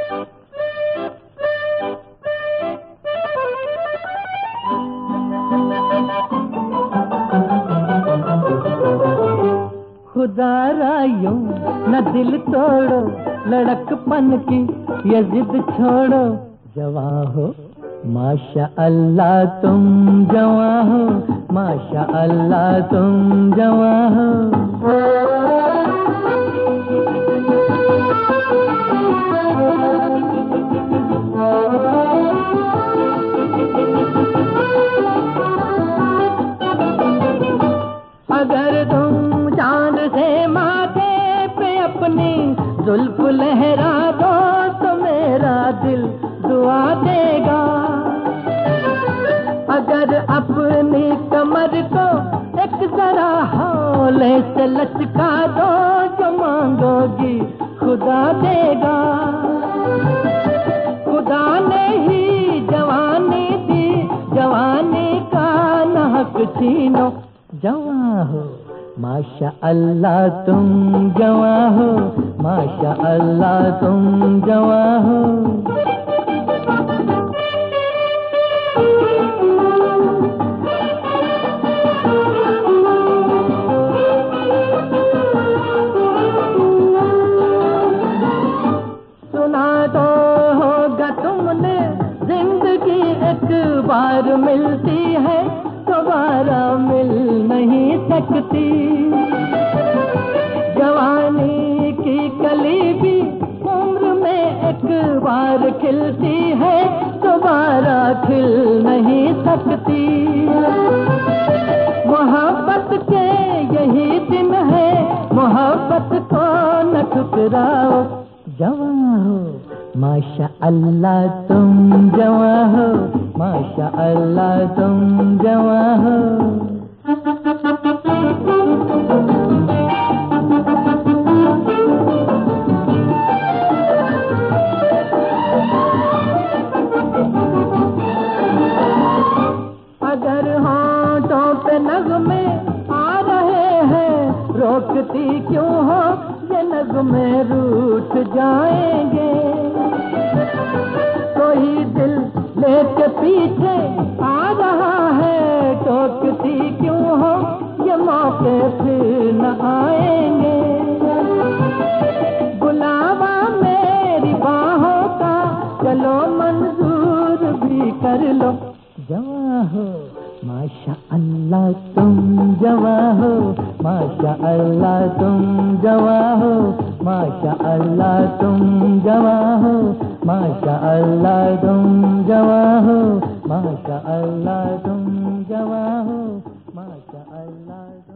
खुदारा यूं न दिल तोड़ो, लड़कपन की ये जिद छोड़ो। जवां हो माशा अल्लाह तुम जवां हो, माशा अल्लाह तुम जवां हो। अगर तुम चांद से माथे पे अपनी जुल्फ लहरा दो तो मेरा दिल दुआ देगा। अगर अपनी कमर को एक जरा हौले से लचका दो, जो मांगोगी खुदा देगा। खुदा ने ही जवानी दी, जवानी का न हक छीनो। जवां हो माशा अल्लाह तुम जवां हो, माशा अल्लाह तुम जवां हो। सुना तो होगा तुमने, जिंदगी एक बार मिलती है, दोबारा मिल नहीं सकती। जवानी की कली भी उम्र में एक बार खिलती है, दोबारा खिल नहीं सकती। मोहब्बत के यही दिन है, मोहब्बत को न ठुकराओ। जवां हो माशा अल्लाह तुम जवां हो, माशा अल्लाह तुम जवां हो। अगर होंठों पे नगमे आ रहे हैं, रोकती क्यों हो, ये नगमे रूठ जाएंगे। कोई दिल लेके पीछे आ रहा है, टोकती क्यों हो, ये मौके फिर न आएंगे। बुलावा मेरी बाहों का चलो मंजूर भी कर लो। जवां हो माशा अल्लाह तुम जवां हो, माशा अल्लाह तुम जवां हो, माशा अल्लाह तुम जवां हो, माशा अल्लाह तुम जवां हो, माशा अल्लाह तुम जवां हो, माशा अल्लाह।